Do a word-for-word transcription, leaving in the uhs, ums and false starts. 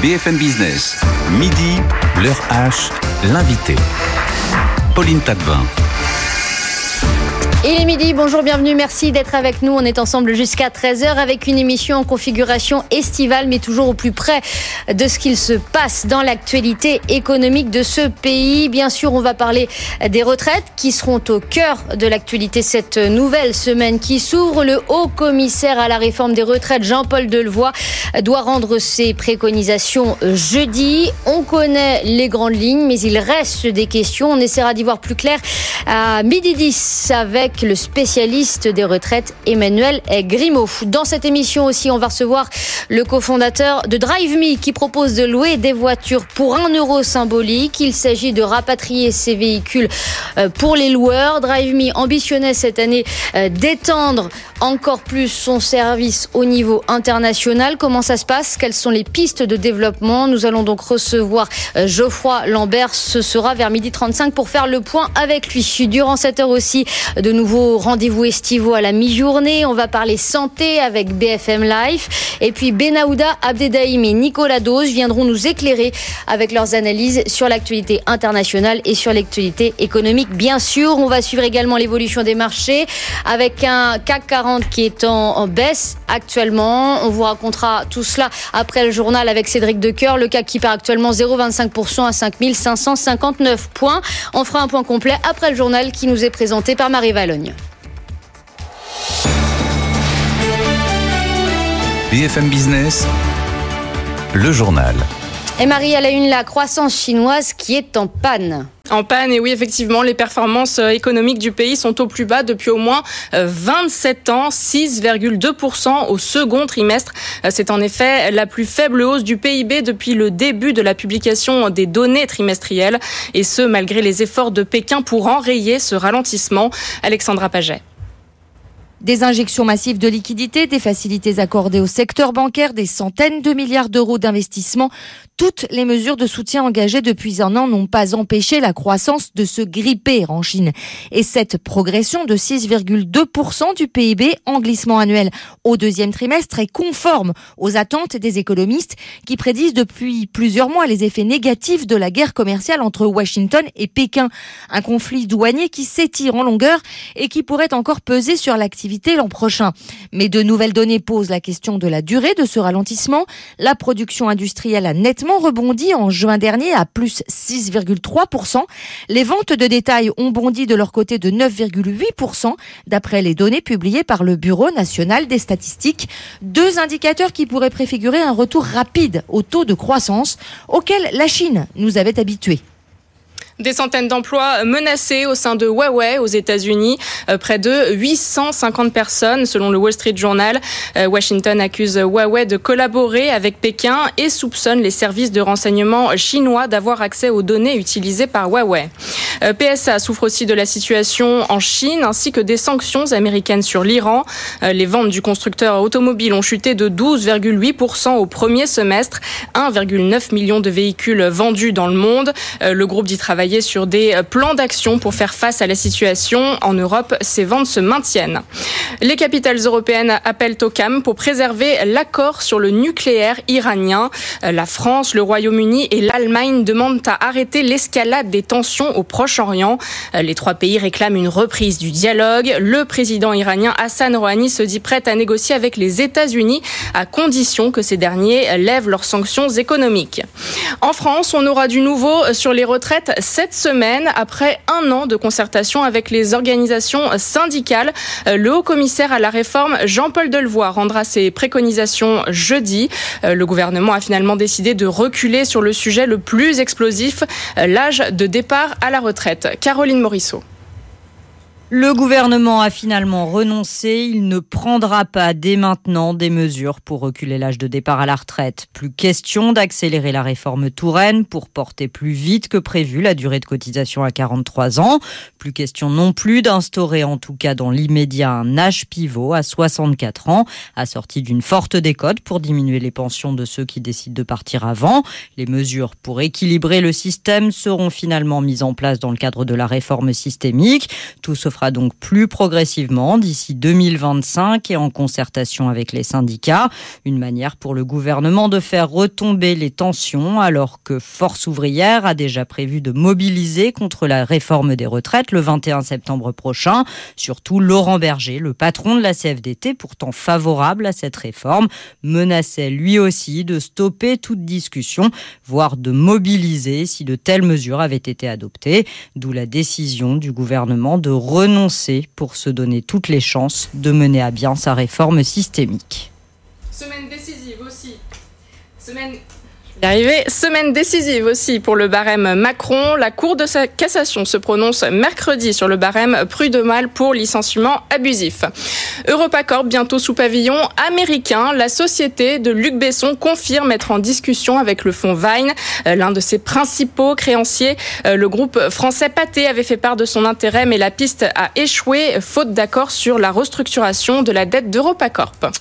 B F M Business, midi, l'heure H, l'invité. Pauline Tadevin. Il est midi, bonjour, bienvenue, merci d'être avec nous. On est ensemble jusqu'à treize heures avec une émission en configuration estivale, mais toujours au plus près de ce qu'il se passe dans l'actualité économique de ce pays. Bien sûr, on va parler des retraites qui seront au cœur de l'actualité cette nouvelle semaine qui s'ouvre. Le haut commissaire à la réforme des retraites, Jean-Paul Delevoye, doit rendre ses préconisations jeudi. On connaît les grandes lignes, mais il reste des questions. On essaiera d'y voir plus clair à midi dix avec le spécialiste des retraites Emmanuel Grimaud. Dans cette émission aussi, on va recevoir le cofondateur de DriveMe qui propose de louer des voitures pour un euro symbolique. Il s'agit de rapatrier ces véhicules pour les loueurs. DriveMe ambitionnait cette année d'étendre encore plus son service au niveau international. Comment ça se passe? Quelles sont les pistes de développement? Nous allons donc recevoir Geoffroy Lambert. Ce sera vers midi trente-cinq pour faire le point avec lui. Durant cette heure aussi, de nouveaux rendez-vous estivaux à la mi-journée. On va parler santé avec B F M Life. Et puis Benahouda Abdedaïm et Nicolas Dose viendront nous éclairer avec leurs analyses sur l'actualité internationale et sur l'actualité économique. Bien sûr, on va suivre également l'évolution des marchés avec un C A C quarante qui est en, en baisse actuellement. On vous racontera tout cela après le journal avec Cédric Decoeur. Le C A C qui perd actuellement zéro virgule vingt-cinq pour cent à cinq mille cinq cent cinquante-neuf points. On fera un point complet après le journal qui nous est présenté par Marie Valogne. B F M Business, le journal. Et Marie, à la une, la croissance chinoise qui est en panne. En panne, et oui, effectivement, les performances économiques du pays sont au plus bas depuis au moins vingt-sept ans, six virgule deux pour cent au second trimestre. C'est en effet la plus faible hausse du P I B depuis le début de la publication des données trimestrielles, et ce, malgré les efforts de Pékin pour enrayer ce ralentissement. Alexandra Paget. Des injections massives de liquidités, des facilités accordées au secteur bancaire, des centaines de milliards d'euros d'investissement. Toutes les mesures de soutien engagées depuis un an n'ont pas empêché la croissance de se gripper en Chine. Et cette progression de six virgule deux pour cent du P I B en glissement annuel au deuxième trimestre est conforme aux attentes des économistes qui prédisent depuis plusieurs mois les effets négatifs de la guerre commerciale entre Washington et Pékin. Un conflit douanier qui s'étire en longueur et qui pourrait encore peser sur l'activité l'an prochain. Mais de nouvelles données posent la question de la durée de ce ralentissement. La production industrielle a nettement rebondi en juin dernier à plus six virgule trois pour cent. Les ventes de détail ont bondi de leur côté de neuf virgule huit pour cent d'après les données publiées par le Bureau national des statistiques. Deux indicateurs qui pourraient préfigurer un retour rapide au taux de croissance auquel la Chine nous avait habitués. Des centaines d'emplois menacés au sein de Huawei aux États-Unis. Euh, près de huit cent cinquante personnes, selon le Wall Street Journal. Euh, Washington accuse Huawei de collaborer avec Pékin et soupçonne les services de renseignement chinois d'avoir accès aux données utilisées par Huawei. Euh, P S A souffre aussi de la situation en Chine ainsi que des sanctions américaines sur l'Iran. Euh, les ventes du constructeur automobile ont chuté de douze virgule huit pour cent au premier semestre. un virgule neuf million de véhicules vendus dans le monde. Euh, le groupe dit travailler sur des plans d'action pour faire face à la situation. En Europe, ces ventes se maintiennent. Les capitales européennes appellent au calme pour préserver l'accord sur le nucléaire iranien. La France, le Royaume-Uni et l'Allemagne demandent à arrêter l'escalade des tensions au Proche-Orient. Les trois pays réclament une reprise du dialogue. Le président iranien Hassan Rouhani se dit prêt à négocier avec les États-Unis à condition que ces derniers lèvent leurs sanctions économiques. En France, on aura du nouveau sur les retraites cette semaine, après un an de concertation avec les organisations syndicales. Le haut-commissaire à la réforme, Jean-Paul Delevoye, rendra ses préconisations jeudi. Le gouvernement a finalement décidé de reculer sur le sujet le plus explosif, l'âge de départ à la retraite. Caroline Morisseau. Le gouvernement a finalement renoncé. Il ne prendra pas dès maintenant des mesures pour reculer l'âge de départ à la retraite. Plus question d'accélérer la réforme Touraine pour porter plus vite que prévu la durée de cotisation à quarante-trois ans. Plus question non plus d'instaurer, en tout cas dans l'immédiat, un âge pivot à soixante-quatre ans, assorti d'une forte décote pour diminuer les pensions de ceux qui décident de partir avant. Les mesures pour équilibrer le système seront finalement mises en place dans le cadre de la réforme systémique. Tout sauf fera donc plus progressivement d'ici deux mille vingt-cinq et en concertation avec les syndicats. Une manière pour le gouvernement de faire retomber les tensions alors que Force ouvrière a déjà prévu de mobiliser contre la réforme des retraites le vingt et un septembre prochain. Surtout Laurent Berger, le patron de la C F D T, pourtant favorable à cette réforme, menaçait lui aussi de stopper toute discussion, voire de mobiliser si de telles mesures avaient été adoptées. D'où la décision du gouvernement de renoncer pour se donner toutes les chances de mener à bien sa réforme systémique. Semaine décisive aussi. Semaine... Arrivé. Semaine décisive aussi pour le barème Macron. La Cour de cassation se prononce mercredi sur le barème prud'homal pour licenciement abusif. EuropaCorp, bientôt sous pavillon américain. La société de Luc Besson confirme être en discussion avec le fonds Vine, l'un de ses principaux créanciers. Le groupe français Pathé avait fait part de son intérêt, mais la piste a échoué, faute d'accord sur la restructuration de la dette d'EuropaCorp.